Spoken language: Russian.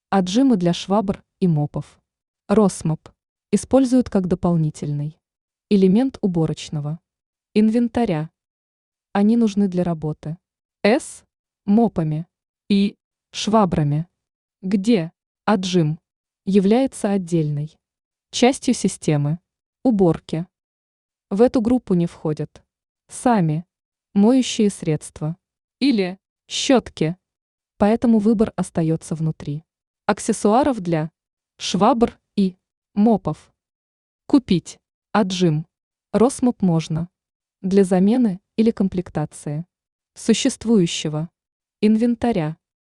Отжимы для швабр и мопов. Росмоп используют как дополнительный элемент уборочного инвентаря. Они нужны для работы с мопами и швабрами, где отжим является отдельной частью системы уборки. В эту группу не входят сами моющие средства или щетки, поэтому выбор остается внутри аксессуаров для швабр и мопов. Купить отжим Росмоп можно для замены или комплектации существующего инвентаря.